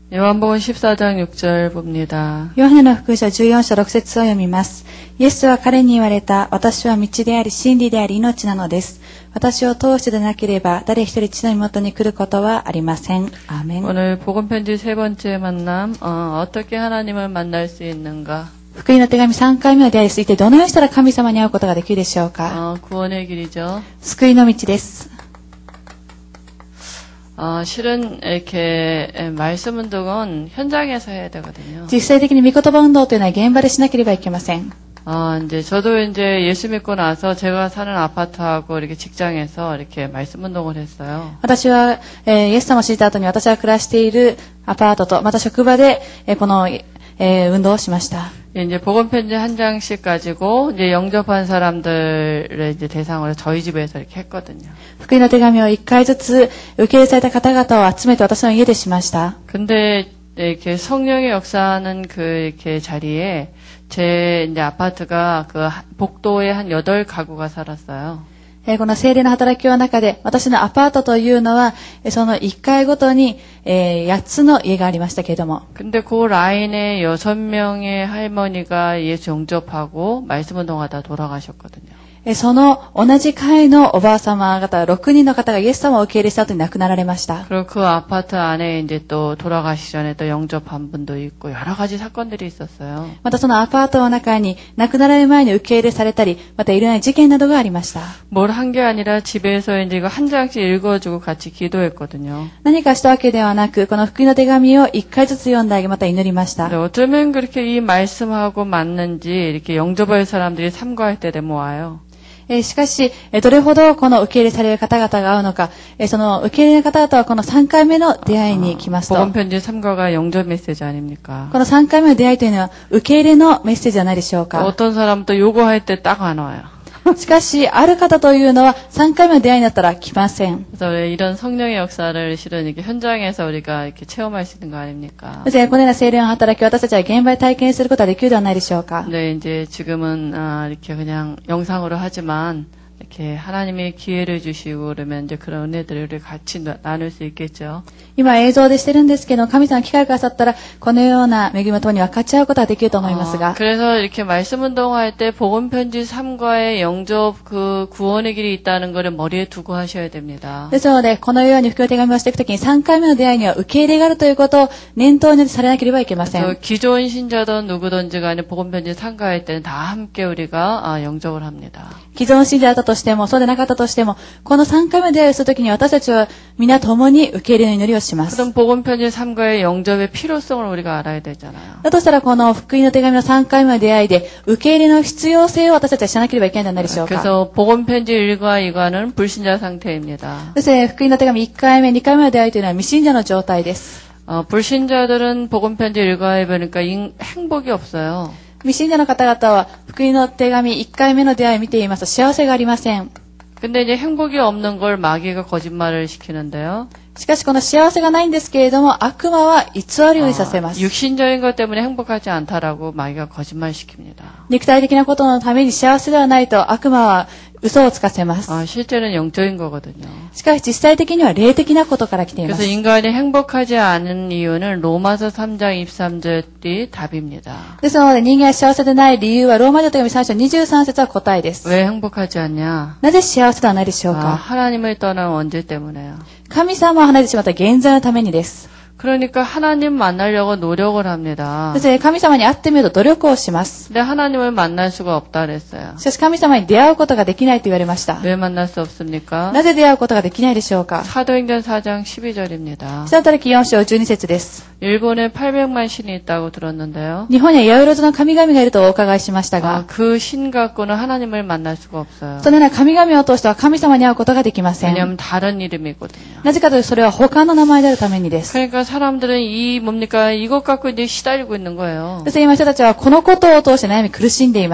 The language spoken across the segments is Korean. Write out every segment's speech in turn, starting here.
요한복음 14장 6절 봅니다. ヨハネの福音書14章6節を読みます。イエスは彼に言われた。私は道であり真理であり命なのです。私を通してでなければ誰一人父の身元に来ることはありません。アーメン。 오늘 복음편지 세 번째 만남, 어떻게 하나님을 만날 수 있는가? 福音の手紙3回目の出会いについてどのようにしたら神様に会うことができるでしょうか。 구원의 길이죠. 救いの道です。 실은 이렇게 말씀 운동은 현장에서 해야 되거든요. 実際的に御言葉運動というのは現場でしなければいけません。 이제 저도 이제 예수 믿고 나서 제가 사는 아파트하고 이렇게 직장에서 이렇게 말씀 운동을 했어요. 私は、イエス様を知った後に私が暮らしているアパートとまた職場で、この、運動をしました。 이제 복음편지 한 장씩 가지고 이제 영접한 사람들을 이제 대상으로 저희 집에서 이렇게 했거든요. 福音の手紙を1回ずつ受け入れされた方々を集めて私の家でしました。 근데 이렇게 성령의 역사하는 그 이렇게 자리에 제 이제 아파트가 그 복도에 한 8가구가 살았어요. この聖霊の働きの中で私のアパートというのはその1階ごとに、8つの家がありましたけれども 근데 그 라인에 6명의 할머니가 예수 영접하고 말씀 운동하다 돌아가셨거든요. その同じ階のおばあ様方6人の方がイエス様を受け入れした後に亡くなられました。 그리고 그 아파트 안에 이제 또 돌아가시기 전에 또 영접한 분도 있고 여러 가지 사건들이 있었어요. またそのアパートの中に亡くなられる前に受け入れされたりまたいろんな事件などがありました。 뭘 한 게 아니라 집에서 이제 이거 한 장씩 읽어주고 같이 기도했거든요. 何かしたわけではなくこの福音の手紙を1回ずつ読んだりまた祈りました。 어쩌면 그렇게 이 말씀하고 맞는지 이렇게 영접할 사람들이 삼가할 때 되면 와요. しかし、どれほどこの受け入れされる方々が会うのか、その受け入れの方々はこの3回目の出会いに来ますと、 복음편지 3가가 영접 메시지 아닙니까? この3回目の出会いというのは受け入れのメッセージじゃないでしょうか。 어떤 사람은 또 요거할 때 딱 안 와요. しかし、ある方というのは3回目の出会いになったら来ません。 그래서 이런 성령의 역사를 실은 이렇게 현장에서 우리가 이렇게 체험할 수 있는 거 아닙니까? このような聖霊の働きを私たちは現場で体験することができるではないでしょうか。 네, 이제 지금은 이렇게 그냥 영상으로 하지만 이렇게 하나님이 기회를 주시고 그러면 이제 그런 은혜들을 우리 같이 나눌 수 있겠죠. 今映像でしてるんですけど、神様が機会をくださったらこのような恵みとともに分かち合うことができると思いますが、 그래서 이렇게 말씀 운동할 때 복음편지 3과의 영접 그 구원의 길이 있다는 것을 머리에 두고 하셔야 됩니다. ですので、このように福音の手紙をしていくときに3回目の出会いには受け入れがあるということを念頭にされなければいけません。 기존 신자든 누구든지 간에 복음편지 3과할 때는 다 함께 우리가 영접을 합니다. 既存信者だったとしても、そうでなかったとしても、この3回目の出会いをするときに私たちは皆共に受け入れの祈りをします。 그럼 복음편지 3과의 영접의 필요성을 우리가 알아야 되잖아요. だとしたらこの福音の手紙の3回目の出会いで受け入れの必要性を私たちは知らなければいけないんじゃないでしょうか。 그래서 복음편지 1과 2과는 불신자 상태입니다. そして福音の手紙1回目、2回目の出会いというのは未信者の状態です。 불신자들은 복음편지 1과에 보니까 행복이 없어요. 未信者の方々は福音の手紙1回目の出会いを見ていますと幸せがありません。 근데 이제 행복이 없는 걸 마귀가 거짓말을 시키는데요. しかしこの幸せがないんですけれども悪魔は偽りをにさせます。 육신적인 것 때문에 행복하지 않다라고 마귀가 거짓말 시킵니다. 肉体的なことのために幸せではないと悪魔は嘘をつかせます。 실제는 영적인 거거든요. しかし実際的には霊的なことから来ています。 그래서 인간이 행복하지 않은 이유는 로마서 3장 23절이 답입니다. ですので人間が幸せでない理由はローマ人手紙3章23節は答えです。 왜 행복하지 않냐? なぜ幸せではないでしょうか。 하나님을 떠난 원죄 때문에요. 神様を離れてしまった現在のためにです。 그러니까 하나님 만나려고 노력을 합니다. そして神様に会ってみると努力をします。 근데 하나님을 만날 수가 없다 그랬어요. しかし神様に出会うことができないと言われました。 왜 만날 수 없습니까? なぜ出会うことができないでしょうか。 사도행전 4장 12절입니다. 使徒働き4章12節です。 일본에 800만 신이 있다고 들었는데요. 日本には八百万の神々がいるとお伺いしましたが、 그 신 갖고는 하나님을 만날 수가 없어요. そのような神々を通しては神様に会うことができません。 왜냐하면 다른 이름이거든요. なぜかというとそれは他の名前であるためにです。 그러니까 사람들은 뭡니까? 이것 갖고 이제 시달리고 있는 거예요. そして今人たちはこのことを通して悩み苦しんでいます。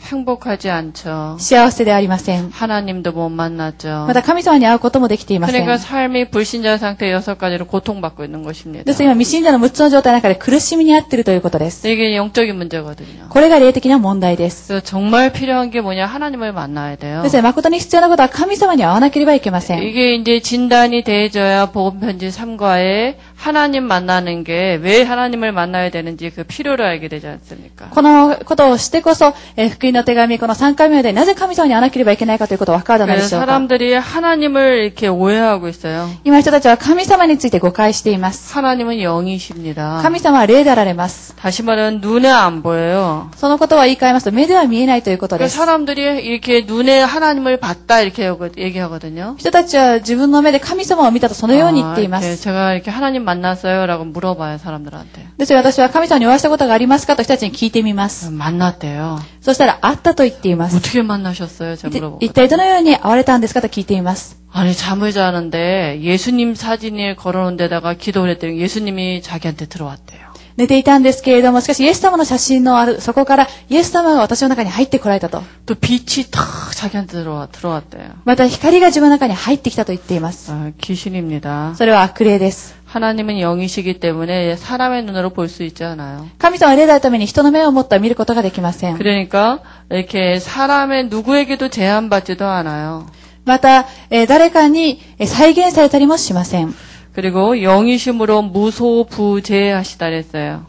행복하지 않죠. 幸せでありません。 하나님도 못 만났죠. また神様に会うこともできていません。 그러니까 삶이 불신자 상태 6가지로 고통받고 있는 것입니다. ですから今、未信者の6つの状態の中で苦しみに遭っているということです。 이게 영적인 문제거든요. これが霊的な問題です。 그래서 정말 필요한 게 뭐냐? 하나님을 만나야 돼요. ですから誠に必要なことは神様に会わなければいけません。 이게 이제 진단이 돼져야 복음편지 3과에 하나님 만나는 게 왜 하나님을 만나야 되는지 그 필요를 알게 되지 않습니까? このことをしてこそ、福音の手紙、この3回目でなぜ神様に会わなければいけないかということが分かるので 그래서 しょうか。 사람들이 하나님을 이렇게 오해하고 있어요. 今人たちは神様について誤解しています。 하나님은 영이십니다. 神様は霊であられます。 다시 말하면 눈에 안 보여요. そのことは言い換えますと、目では見えないということで 그러니까 す。 사람들이 이렇게 눈에 하나님을 봤다 이렇게 얘기하거든요. 人たちは自分の目で神様を見たとそのように言っていま 이렇게 す。 제가 이렇게 하나님 만났어요라고 물어봐요 사람들한테. ですから私は神様にお会いしたことがありますかと人たちに聞いてみます。 만났대요. そしたら、会ったと言っています。 어떻게 만나셨어요? 제가 一 물어보고. 体どのように会われたんですかと聞いています。 아니 잠을 자는데 예수님 사진을 걸어놓은 데다가 기도를 했더니 예수님이 자기한테 들어왔대요. 寝ていたんですけれども、しかしイエス様の写真のある、そこからイエス様が私の中に入ってこられたと。 또 빛이 탁 자기한테 들어왔대요. また光が自分の中に入ってきたと言っています。 귀신입니다. それは悪霊です。 하나님은 영이시기 때문에 사람의 눈으로 볼 수 있지 않아요. 神様は霊であるために人の目を持っては見ることができません。 그러니까 이렇게 사람의 누구에게도 제한받지도 않아요. また、誰かに再現されたりもしません。 그리고 영이심으로 무소부재하시다 그랬어요.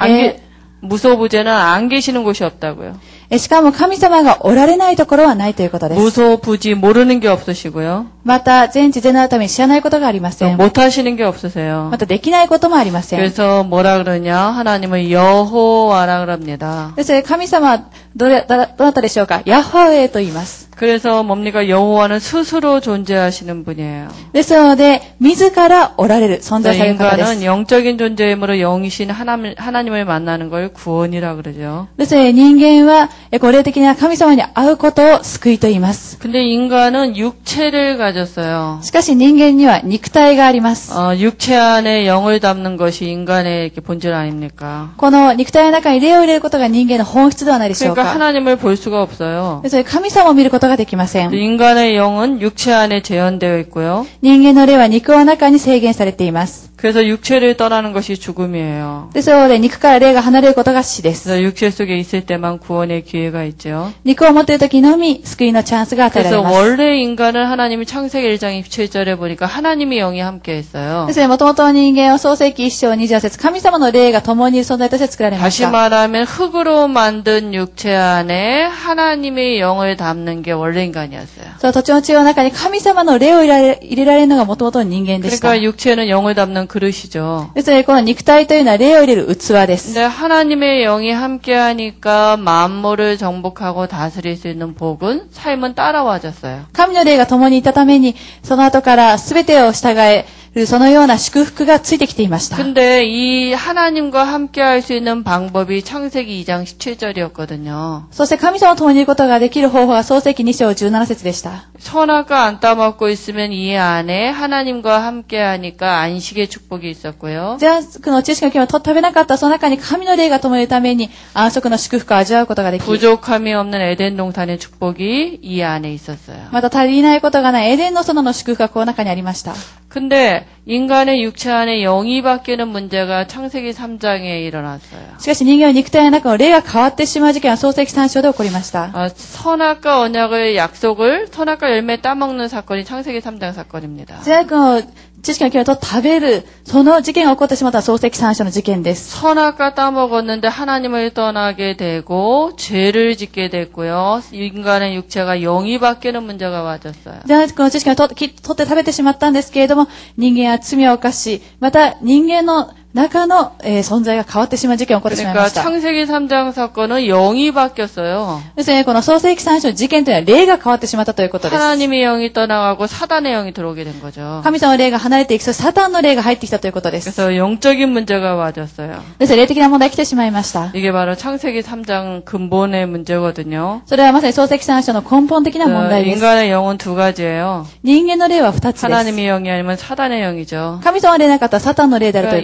무소부재는 안 계시는 곳이 없다고요. しかも神様がおられないところはないということです。 무소부지 모르는 게 없으시고요. また、全知全能のために知らないことがありません。 못하시는 게 없으세요. また、できないこともありません。 그래서 뭐라 그러냐? 하나님은 여호와라 그럽니다. ですから神様はどなたでしょうか？ヤホーへと言います。 그래서 뭡니까? 여호와는 스스로 존재하시는 분이에요. ですので、自らおられる、存在される方です。 인간은 영적인 존재이므로 영이신 하나님을 만나는 걸 구원이라 그러죠. ですので、人間は、霊的な神様に会うことを救いと言います。 근데 인간은 육체를 가졌어요. しかし人間には肉体があります。 육체 안에 영을 담는 것이 인간의 이렇게 본질 아닙니까? この肉体の中に霊を入れることが人間の本質ではないでしょう 그러니까 か。 하나님을 볼 수가 없어요. ですので、神様を見ることができません。 인간의 영은 육체 안에 재현되어 있고요. 人間の霊は肉の中に制限されています。 그래서 육체를 떠나는 것이 죽음이에요. ですので、肉から霊が離れることが死です。 그래서 육체 속에 있을 때만 구원의 기회가 있죠. 肉を持っている時のみ救いのチャンスが与えられ 그래서 ます。 원래 인간은 하나님이 창세기 1장 27절에 보니까 하나님의 영이 함께 했어요. ですので、もともと人間は創世記1章24節、神様の霊が共にいる存在として作られまし 다시 た。 말하면 흙으로 만든 육체 안에 하나님의 영을 담는 게 원래 인간이었어요. その土地の地の中に神様の霊を入れられるのがもともとの人間でした。 그러니까 육체는 영을 담는 그릇이죠. ですので、この肉体というのは霊を入れる器です。 근데 하나님의 영이 함께하니까 만물을 정복하고 다스릴 수 있는 복은 삶은 따라와졌어요. 神の霊が共にいたために、その後から全てを従える、そのような祝福がついてきていました。 근데 이 하나님과 함께할 수 있는 방법이 창세기 2장 17절이었거든요. そして神様と共にいることができる方法は創世記2章17節でした。 선악과 안 따먹고 있으면 이 안에 하나님과 함께하니까 안식의 축복이 있었고요. 善悪の知識の木を食べなかったその中に神の霊が共にいるために安息の祝福を味わうことができ、 부족함이 없는 에덴 동산의 축복이 이 안에 있었어요. また足りないことがないエデンの園の祝福がこの中にありました。 근데 인간의 육체 안에 영이 바뀌는 문제가 창세기 3장에 일어났어요. しかし人間は肉体の中の霊が変わってしまう事件は創世記3章で起こりました。 선악과 언약을 약속을 선악과 열매 따먹는 사건이 창세기 3장 사건입니다. 善悪の知識の木を食べる、その事件が起こってしまった創世記3章の事件です。 선악과 따먹었는데 하나님을 떠나게 되고 죄를 짓게 됐고요. 인간의 육체가 영이 바뀌는 문제가 와졌어요. 善悪の知識を取って食べてしまったんですけれども、人間は罪を犯し、また人間の中の、存在が変わってしまう事件が起こってしまいま 그러니까 した。 창세기 3장 사건은 영이 바뀌었어요. ですね、この創世記3章の事件というのは霊が変わってしまったということです。 하나님의 영이 떠나가고 사단의 영이 들어오게 된 거죠. 神様の霊が離れていく、そしてサタンの霊が入ってきたということです。 그래서 영적인 문제가 와졌어요. です霊的な問題が来てしまいました。 이게 바로 창세기 3장 근본의 문제거든요. それはまさに創世記3章の根本的な問題です。 인간의 영은 두 가지예요. 人間の霊は2つです。 하나님의 영이 아니면 사단의 영이죠. 神様の霊なかったらサタンの霊であるということ 그러니까 です。 이때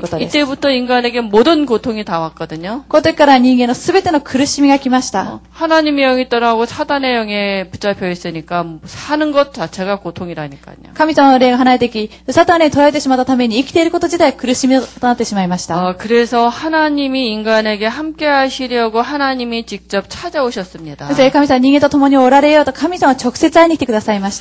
이때부터 인간에게 모든 고통이 다 왔거든요. この時から人間のすべての苦しみが来ました。 하나님의 영이 떠나고 사단의 영에 붙잡혀 있으니까 사는 것 자체가 고통이라니까요. 神様の霊が離れてき、サタンに取られてしまったために生きていること自体苦しみとなってしまいました。 그래서 하나님이 인간에게 함께 하시려고 하나님이 직접 찾아오셨습니다. そして神様は人間と共におられようと神様は直接会いに来てくださいました。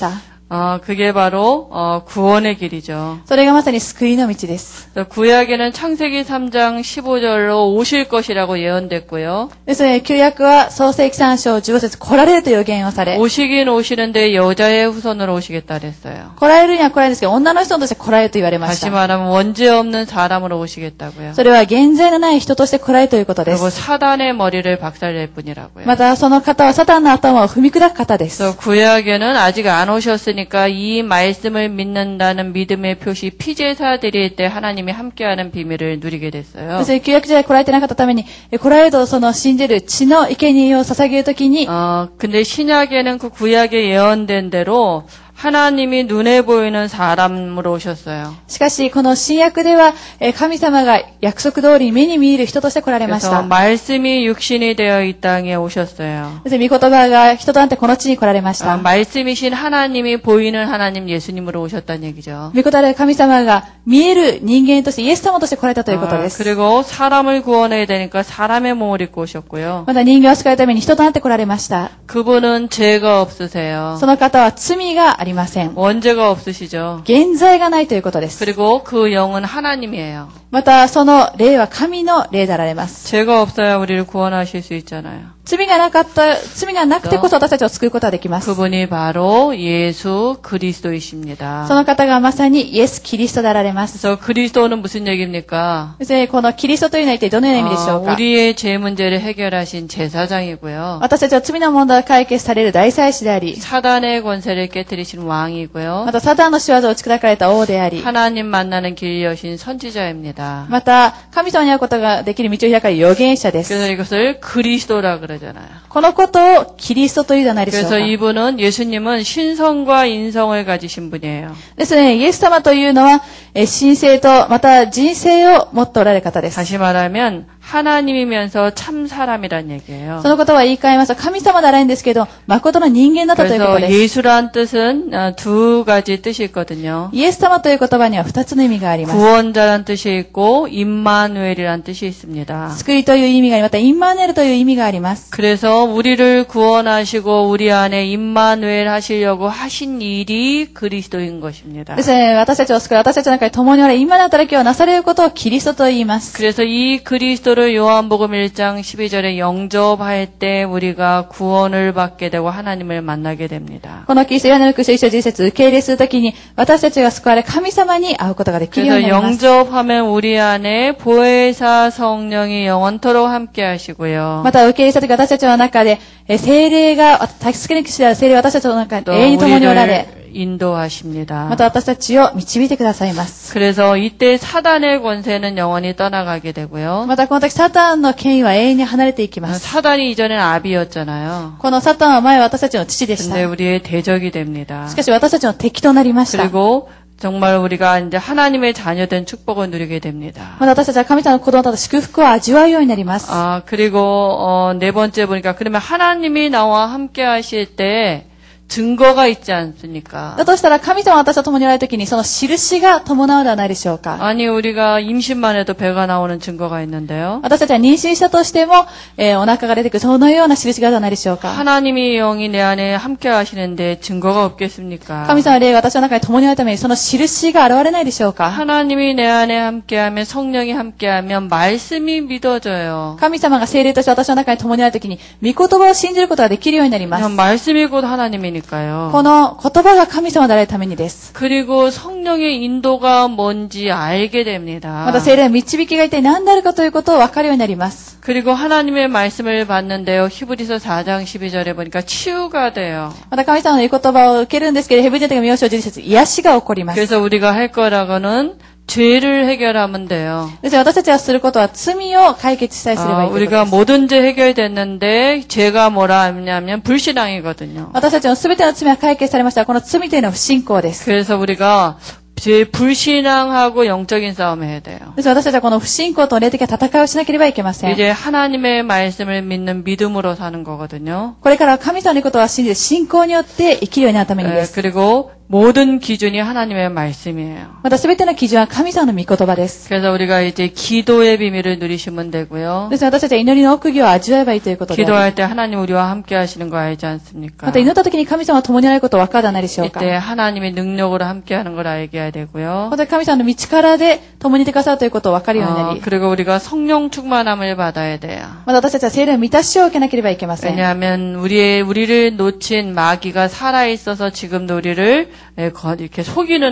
그게 바로 구원의 길이죠. それがまさに救いの道です。 구약에는 창세기 3장 15절로 오실 것이라고 예언됐고요. ですので、旧約は創世記3章15節来られると予言をされ、 오시긴 오시는데 여자의 후손으로 오시겠다 그랬어요. 来られるには来られるんですけど、女の人として来られると言われまし 다시 た。 말하면 원죄 없는 사람으로 오시겠다고요. それは現在のない人として来られるということで 그리고 す。 사단의 머리를 박살낼 뿐이라고요. また、その方はサタンの頭を踏み砕く方です。 그래서 구약에는 아직 안 오셨으니까 이 말씀을 믿는다는 믿음의 표시 피제사 드릴 때 하나님이 함께하는 비밀을 누리게 됐어요. そして旧約時代来られてなかったために、来られるとその信じる血の生贄を捧げるときに、 근데 신약에는 그 구약에 예언된 대로 하나님이 눈에 보이는 사람으로 오셨어요. しかし、この新約では、神様が約束通り目に見える人として来られまし 그래서 た。 말씀이 육신이 되어 이 땅에 오셨어요. そして、御言葉が人となってこの地に来られました。 말씀이신 하나님이 보이는 하나님 예수님으로 오셨다는 얘기죠. 御言葉で神様が見える人間としてイエス様として来られたということです。 그리고 사람을 구원해야 되니까 사람의 몸을 입고 오셨고요. また人間を救うために人となって来られました。 그분은 죄가 없으세요. その方は罪がありません。 원죄가 없으시죠. 現在がないということです。 그리고 그 영은 하나님이에요. また、その霊は神の霊であられます。 죄가 없어야 우리를 구원하실 수 있잖아요. 罪がなくてこそ私たちを救うことができます。 그분이 바로 예수 그리스도이십니다. その方がまさにイエス・キリストであられます。 그래서 그리스도는 무슨 얘기입니까? そしてこのキリストというのは一体どのような意味でしょうか。 우리의 죄 문제를 해결하신 제사장이고요. 私たちは罪の問題を解決される大祭司であり、 사단의 권세를 깨뜨리신 왕이고요. またサタンの仕業を打ち砕かれた王であり、 하나님 만나는 길 여신 선지자입니다. また神様に会うことができる道を開かれる預言者です。 그래서 이것을 그리스도라 그러잖아요. このことをキリストというではないでしょう 그래서 か。 이분은 예수님은 신성과 인성을 가지신 분이에요. ですね、イエス様というのは、神性とまた人性を持っておられる方です。 다시 말하면 하나님이면서 참 사람이란 얘기예요. そのことは言い換えますと、神様であられるんですけど、誠の人間だったということ 그래서 です。 예수란 뜻은 두 가지 뜻이 있거든요. イエス様という言葉には2つの意味があります。 구원자란 뜻이 있고 임마누엘이란 뜻이 있습니다. 救いという意味があり、またインマヌエルという意味があります。 그래서 우리를 구원하시고 우리 안에 임마누엘 하시려고 하신 일이 그리스도인 것입니다. ですね、私たちを救い、私たちの中に共におられ、今の働きをなされることをキリストと言います。 그래서 이 그리스도를 요한복음 1장 12절에 영접할 때 우리가 구원을 받게 되고 하나님을 만나게 됩니다. このキリストヨハネの福音書1章10節受け入れするときに、私たちが救われ、神様に会うことができるように 그래서 なります。 영접하면 우리 안에 보혜사 성령이 영원토록 함께 하시고요. また受け入れしたとき、私たちの中で、聖霊が、助けに来た聖霊は私たちの中に 또 永遠に共におられ、 우리를 인도하십니다. また私たちを導いてくださいます。 그래서 이때 사단의 권세는 영원히 떠나가게 되고요. またこの時、サタンの権威は永遠に離れていきます。 사단이 이전엔 아비였잖아요. このサタンは前は私たちの父でした。 근데 우리의 대적이 됩니다. しかし私たちの敵となりました。 그리고 정말 우리가 이제 하나님의 자녀된 축복을 누리게 됩니다. また私たちは神様の子供と祝福を味わうようになります。 그리고 네 번째 보니까 그러면 하나님이 나와 함께 하실 때 증거가 있지 않습니까? だとしたら神様は私と共におられるときにその印が伴うではないでしょうか。 아니 우리가 임신만 해도 배가 나오는 증거가 있는데요. 私たちは妊娠したとしても、お腹が出てくるそのような印があるではないでしょうか。 하나님의 영이 내 안에 함께 하시는데 증거가 없겠습니까? 神様の霊が私の中に共におられるためにその印が現れないでしょうか。 하나님이 내 안에 함께하면 성령이 함께하면 말씀이 믿어져요. 神様が聖霊として私の中に共におられるときに御言葉を信じることができるようになります。 말씀이 곧 하나님이니까요. この言葉が神様であるためにです。 그리고 성령의 인도가 뭔지 알게 됩니다. また聖霊の導きが一体何であるかということを分かるようになります。 그리고 하나님의 말씀을 받는데요. 히브리서 4장 12절에 보니까 치유가 돼요. また神様の御言葉を受けるんですけれど、ヘブル人の4章11節、癒しが起こります。 그래서 우리가 할 거라고는 죄를 해결하면 돼요. ですから私たちがすることは罪を解決したりすればいいということ 우리가 です。 모든 죄 해결됐는데 죄가 뭐라 하냐면 불신앙이거든요. 私たちの全ての罪は解決されましたが、この罪というのは不信仰です。 그래서 우리가 제 불신앙하고 영적인 싸움을 해야 돼요. です私たちはこの不信仰と霊的な戦いをしなければいけません。 이제 하나님의 말씀을 믿는 믿음으로 사는 거거든요. これからは神様のことは信じる信仰によって生きるようになるためにです。 그리고 모든 기준이 하나님의 말씀이에요. また全ての基準は神様の御言葉です。 그래서 우리가 이제 기도의 비밀을 누리시면 되고요. ですから私たちは祈りの奥義を味わえばいいということで。 기도할 때 하나님 우리와 함께 하시는 거 알지 않습니까? また祈った時に神様は共にあることを分からないでしょうか。 이때 하나님의 능력으로 함께 하는 걸 알게 해야 되고요. また神様の道からで共にいてくださるということを分かるようになり。 그리고 우리가 성령 충만함을 받아야 돼요. また私たちは聖霊の満たしを受けなければいけません。 왜냐하면 우리를 놓친 마귀가 살아있어서 지금도 우리를 이렇게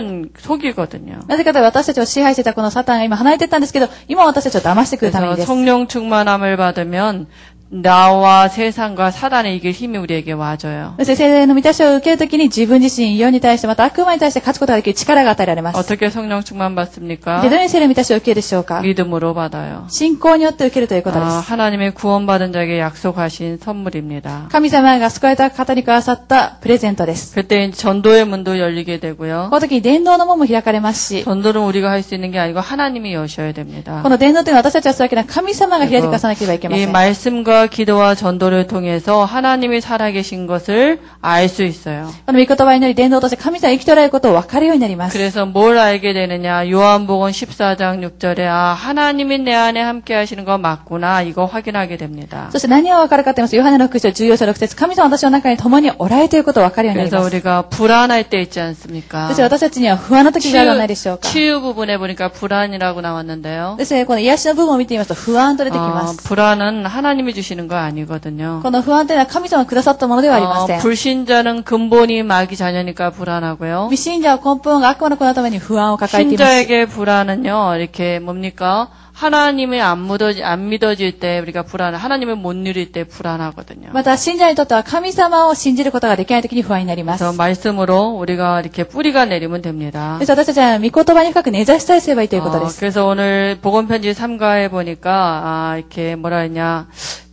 속이거든요. なぜかというと私たちを支配していたこのサタンが今離れていったんですけど、今私たちを騙してくるために 그래서 です。 성령 충만함을 받으면 나와 세상과 사단을 이길 힘이 우리에게 와줘요. そして聖霊の満たしを受けるときに自分自身、世に対してまた悪魔に対して勝つことができる力が与えられます。 어떻게 성령 충만 받습니까? で、どのように聖霊の満たしを受けるでしょうか。 믿음으로 받아요. 信仰によって受けるということです。 하나님의 구원받은 자에게 약속하신 선물입니다. 神様が救われた方にくださったプレゼントです。 그때 전도의 문도 열리게 되고요. この時に伝道の門も開かれますし、 전도는 우리가 할 수 있는 게 아니고 하나님이 여셔야 됩니다. この伝道というのは私たちはするわけでは神様が開いてくださなければいけませ 이 ん。 말씀과 기도와 전도를 통해서 하나님이 살아계신 것을 알 수 있어요. この御言葉により伝道として神様が生きておられることを分かるようになります。 그래서 뭘 알게 되느냐? 요한복음 14장 6절에 하나님이 내 안에 함께 하시는 거 맞구나. 이거 확인하게 됩니다. そして何を分かるかと言いますと、ヨハネの6章14章6節、神様は私の中に共におられるということを分かるようになり 그래서 ます。 우리가 불안할 때 있지 않습니까? そして私たちには不安な時があるのではないでしょうか。 치유 부분에 보니까 불안이라고 나왔는데요. ですね、この癒しの部分を見てみますと不安と出てきます。 불안은 하나님이 주시는 거 아니거든요. この不安というのは神様がくださったものではありません。 불신자는 근본이 마귀 자녀니까 불안하고요. 未信者は根本が悪魔の子のために不安を抱えています。 신자에게 불안은요, 이렇게 뭡니까? 하나님이 안 믿어질 때 우리가 하나님을 못 누릴 때 불안하거든요. また信者にとっては神様を信じることができないときに不安になります。 그래서 말씀으로 우리가 이렇게 뿌리가 내리면 됩니다. です私たちは御言葉に深く根ざしさえすればいいということです。 그래서 오늘 복음편지 3가에 보니까 이렇게 뭐라 했냐?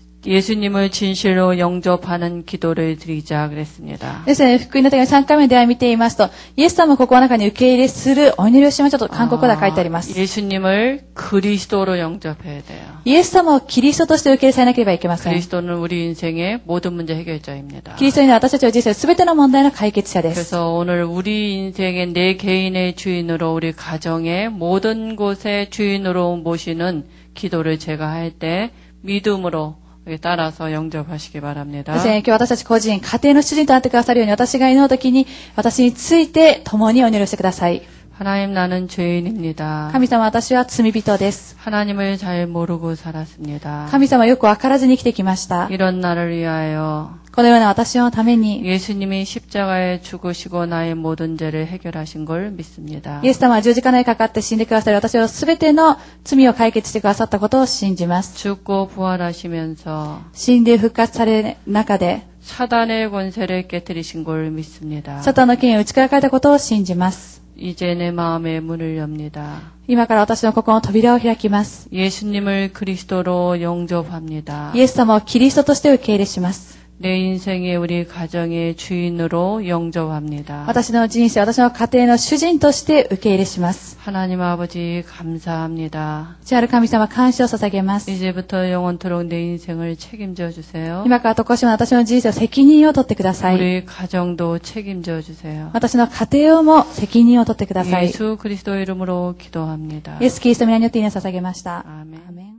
예수님을 진실로 영접하는 기도를 드리자 그랬습니다. ですね、福音の手紙3回目では見ていますと、イエス様を心の中に受け入れするお祈りをしましょうと韓国語では書いてあります。 예수님을 그리스도로 영접해야 돼요. イエス様をキリストとして受け入れされなければいけません。 그리스도는 우리 인생의 모든 문제 해결자입니다. キリストには私たちの人生すべての問題の解決者です。 그래서 오늘 우리 인생의 내 개인의 주인으로 우리 가정의 모든 곳의 주인으로 모시는 기도를 제가 할 때 믿음으로 따라서 영접하시기 바랍니다. ですね、今日私たち個人、家庭の主人となってくださるように私が祈るときに私について共にお祈りをしてください。 하나님 나는 죄인입니다. 神様私は罪人です。 하나님을 잘 모르고 살았습니다. 神様よくわからずに生きてきました。 이런 나를 위하여 このような私のために 예수님이 십자가에 죽으시고 나의 모든 죄를 해결하신 걸 믿습니다. イエス様は十字架にかかって死んでくださり私はすべての罪を解決してくださったことを信じます。 죽고 부활하시면서 死んで復活される中で 사단의 권세를 깨뜨리신 걸 믿습니다. サタンの権威を打ち砕かれたことを信じます。 이제 내 마음의 문을 엽니다. 今から私の心の扉を開きます。 예수님을 그리스도로 영접합니다. イエス様をキリストとして受け入れします。 내 인생의 우리 가정의 주인으로 영접합니다. 私の人生、私の家庭の主人として受け入れします。 하나님 아버지 감사합니다. 主ある神様、感謝を捧げます。 이제부터 영원토록 내 인생을 책임져 주세요. 今からとこしも私の人生を責任を取ってください。 우리 가정도 책임져 주세요. 私の家庭をも責任を取ってください。 예수 그리스도 이름으로 기도합니다. イエス・キリストの皆によって祈りを捧げました。 아멘. 아멘